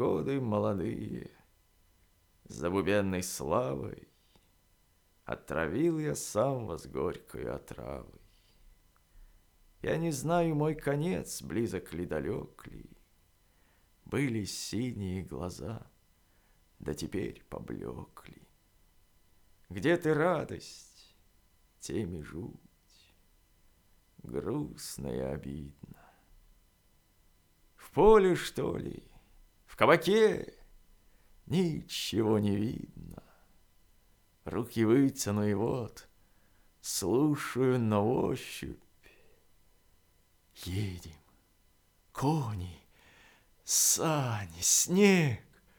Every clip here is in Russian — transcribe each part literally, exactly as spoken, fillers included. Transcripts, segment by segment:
годы молодые, забубенной славой отравил я сам вас горькой отравой. Я не знаю, мой конец близок ли, далек ли. Были синие глаза, да теперь поблекли. Где ты, радость, теми жуть, грустно и обидно. В поле, что ли, в кабаке ничего не видно. Руки вытяну и вот слушаю на ощупь. Едем, кони, сани, снег.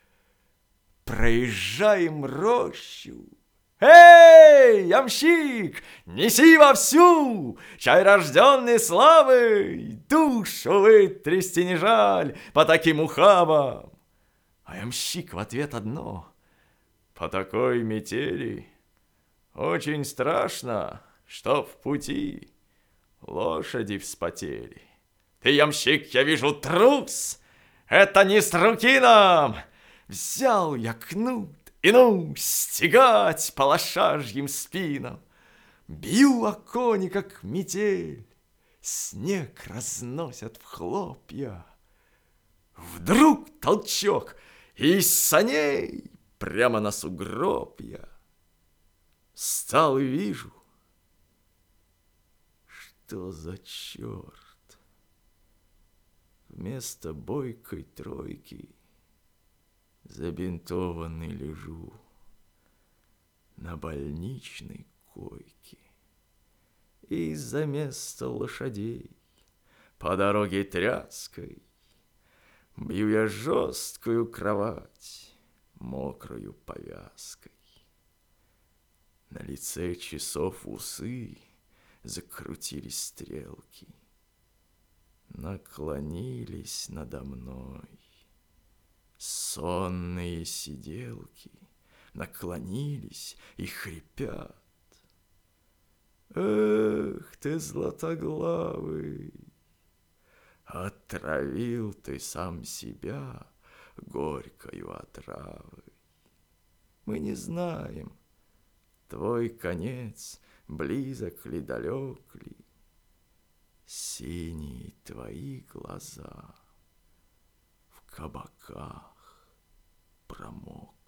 Проезжаем рощу. Эй, ямщик, неси вовсю, чай рожденный славой, душу вытрясти не жаль по таким ухабам. А ямщик в ответ одно: по такой метели очень страшно, что в пути лошади вспотели. Ты, ямщик, я вижу, трус, это не с руки нам. Взял я кнут и ну стегать по лошажьим спинам. Бью о кони, как метель, снег разносят в хлопья. Вдруг толчок, и из саней прямо на сугроб я. Встал и вижу, что за черт. Вместо бойкой тройки забинтованный лежу на больничной койке. И за место лошадей по дороге тряской бью я жесткую кровать мокрою повязкой. На лице часов усы закрутились стрелки, наклонились надо мной сонные сиделки, наклонились и хрипят. Эх ты, златоглавый, отравил ты сам себя горькою отравой. Мы не знаем, твой конец близок ли, далек ли. Синие твои глаза в кабаках промокли.